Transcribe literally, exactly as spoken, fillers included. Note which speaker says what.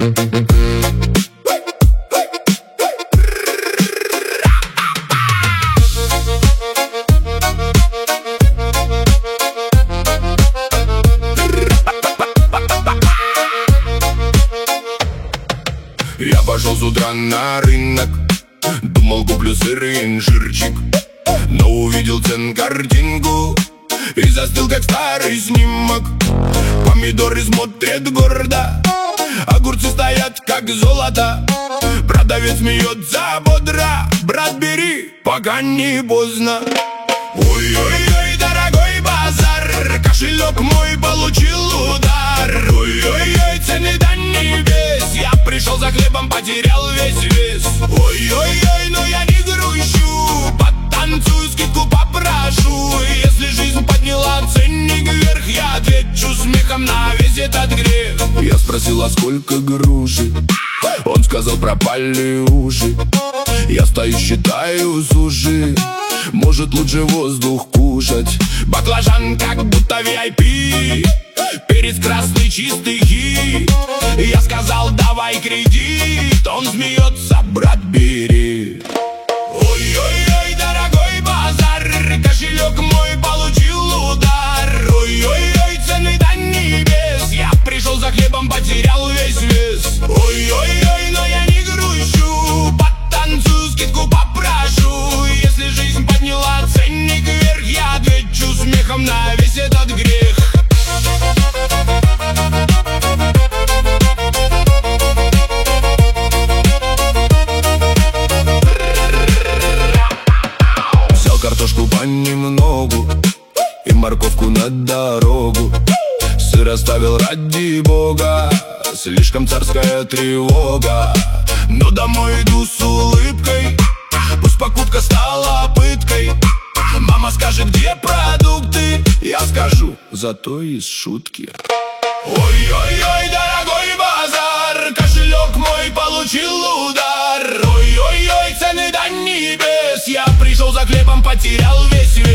Speaker 1: Я пошел с утра на рынок, думал, куплю сыр и инжирчик, но увидел цен-картинку и застыл, как старый снимок. Помидоры смотрят гордо, огурцы стоят, как золото. Продавец смеется бодро: брат, бери, пока не поздно. Ой-ой-ой, дорогой базар, кошелек мой получил удар. Ой-ой-ой, цены до небес, я пришел за хлебом, потерял весь вес. Ой-ой-ой, но я не грущу, потанцую, скидку попрошу. Если жизнь подняла ценник вверх, я отвечу смехом на весь этот грех. Я спросил, а сколько груши? Он сказал, пропали уши. Я стою, считаю суши, может, лучше воздух кушать. Баклажан как будто ви ай пи, перец красный чистый хи. Я сказал, давай кредит, он смеется: брат, бери. Ой-ой-ой, дорогой базар, кошелек мой получил удар. Ой-ой-ой, цены до небес, я пришел за хлебом, потерял весь вес. Ой-ой-ой, но я не грущу, потанцую, скидку попрошу. Если жизнь подняла ценник вверх, я отвечу смехом на весь этот грех. Взял картошку понемногу и морковку на дорогу. Сыр оставил ради бога, слишком царская тревога. Но домой иду с улыбкой, пусть покупка стала пыткой. Мама скажет, где продукты, я скажу, зато из шутки. Ой-ой-ой, дорогой базар, кошелек мой получил удар. Ой-ой-ой, цены до небес, я пришел за хлебом, потерял весь вес.